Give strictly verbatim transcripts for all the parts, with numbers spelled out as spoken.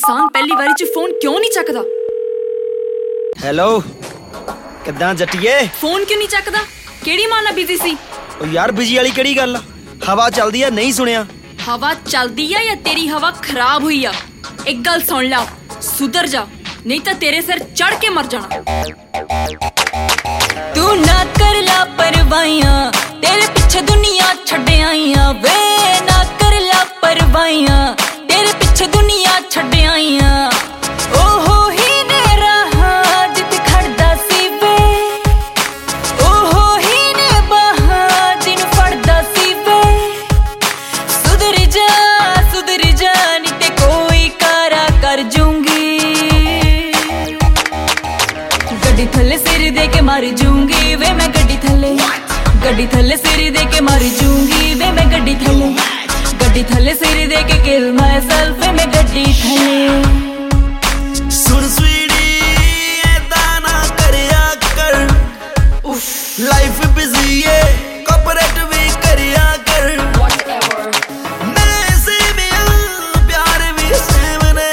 इंसान पहली बारी च फोन क्यों नहीं चकदा? हेलो किद्दां जट्टिए फोन क्यों नहीं चकदा? केड़ी मां नाल बिजी सी? ओ यार बिजी वाली केड़ी गल? हवा चलदी है नहीं सुनिया? हवा चलदी है या तेरी हवा खराब हुई आ? एक गल सुन ला, सुधर जा नहीं तो तेरे सिर चढ़ के मर जाना। तू ना कर ला परवाइयां, तेरे पीछे दुनिया छड्डे आईयां वे। ना कर ला परवाइयां, तेरे पीछे दुनिया छड्डे आईयां। ओहो ही ने राह जित खड़दा सी वे, ओहो ही ने बाहां जिन फड़दा सी वे। सुधर जा सुधर जा नहीं ते कोई कारा कर जूंगी। गड्डी थल्ले सिर दे के मार जूंगी वे मैं, गड्डी थल्ले गड्डी थल्ले सिर दे के मार जूंगी वे मैं, गड्डी थल्ले गड्डी थल्ले सिर दे के किल माय सेल्फ वे मैं, गड्डी थल्ले। सुन स्वीटी ऐदा ना करया कर, लाइफ बिजी है कॉर्पोरेट भी करया कर। मैं सेम हूं प्यार भी सेम ने,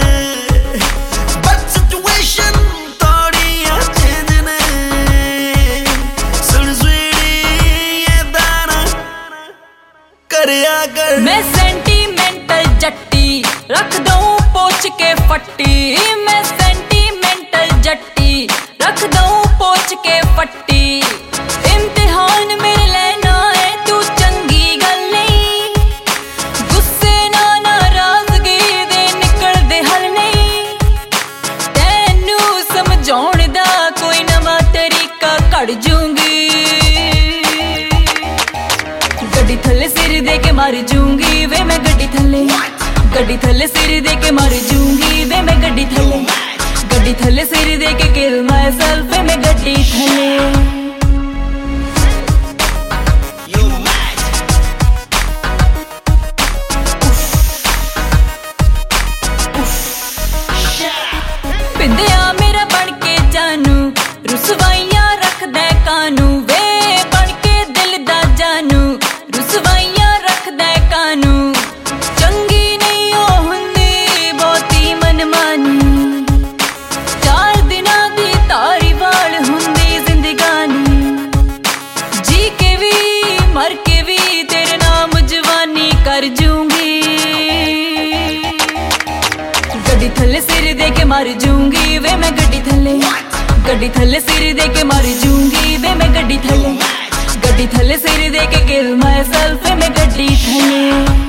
बट सिचुएशन थोड़ी चेंज ने। सुन स्वीटी ऐदा ना करया कर। मैं सेंटीमेंटल जट्टी रख दूं पोच के फट्टी। मैं सेंटीमेंटल जट्टी रख दूं पोच के फट्टी। इम्तिहान मेरे लेना है तू चंगी गल नहीं, गुस्से ना नाराजगी दे निकल दे हल नहीं। तैनू समझाउण दा कोई नवा तरीका कढ़ जूंगी। गड्डी थल्ले सिर दे के मार जूंगी वे मैं, गड्डी थल्ले गड्डी थल्ले सिर दे के मार जूंगी वे मैं, गड्डी थल्ले गड्डी थल्ले सिर दे के किल माय सेल्फ वे मैं, गड्डी थल्ले। पिंदिया मेरा बन के जानू, रुसवाइयां रखदा कानू वे। बन के दिल दा जानू, रुसवाइयां रखदा कानू। चंगी नहीं ओ हुंदी बहुती मनमानी, चार दिनां दी तारी वाल हुंदी जिंदगानी। जी के भी मर के भी तेरे नाम जवानी कर जूंगी। गड्डी थल्ले सिर दे के मार जूंगी वे मैं, गड्डी थल्ले गड्डी थल्ले सिर दे के मार जूंगी वे मैं, गड्डी थल्ले गड्डी थल्ले सिर दे के किल माय सेल्फ वे मैं, गड्डी थल्ले।